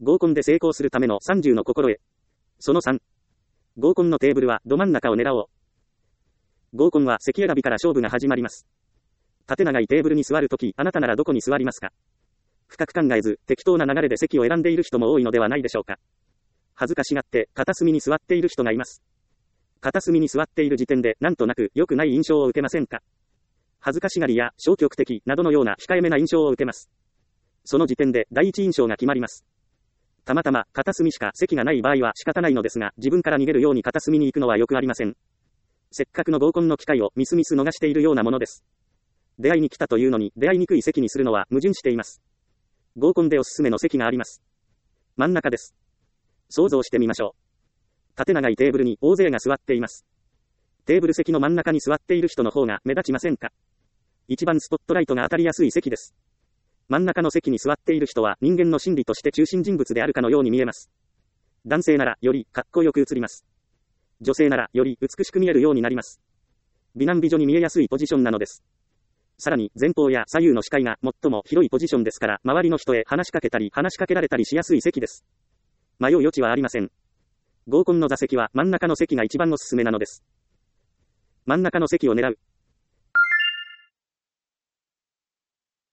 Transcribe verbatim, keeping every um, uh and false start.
合コンで成功するためのさんじゅうの心得。そのさん。合コンのテーブルはど真ん中を狙おう。合コンは席選びから勝負が始まります。縦長いテーブルに座るとき、あなたならどこに座りますか？深く考えず、適当な流れで席を選んでいる人も多いのではないでしょうか。恥ずかしがって、片隅に座っている人がいます。片隅に座っている時点で、なんとなく良くない印象を受けませんか？恥ずかしがりや消極的などのような控えめな印象を受けます。その時点で第一印象が決まります。たまたま片隅しか席がない場合は仕方ないのですが、自分から逃げるように片隅に行くのはよくありません。せっかくの合コンの機会をみすみす逃しているようなものです。出会いに来たというのに出会いにくい席にするのは矛盾しています。合コンでおすすめの席があります。真ん中です。想像してみましょう。縦長いテーブルに大勢が座っています。テーブル席の真ん中に座っている人の方が目立ちませんか？一番スポットライトが当たりやすい席です。真ん中の席に座っている人は人間の心理として中心人物であるかのように見えます。男性ならよりかっこよく映ります。女性ならより美しく見えるようになります。美男美女に見えやすいポジションなのです。さらに前方や左右の視界が最も広いポジションですから、周りの人へ話しかけたり話しかけられたりしやすい席です。迷う余地はありません。合コンの座席は真ん中の席が一番おすすめなのです。真ん中の席を狙う。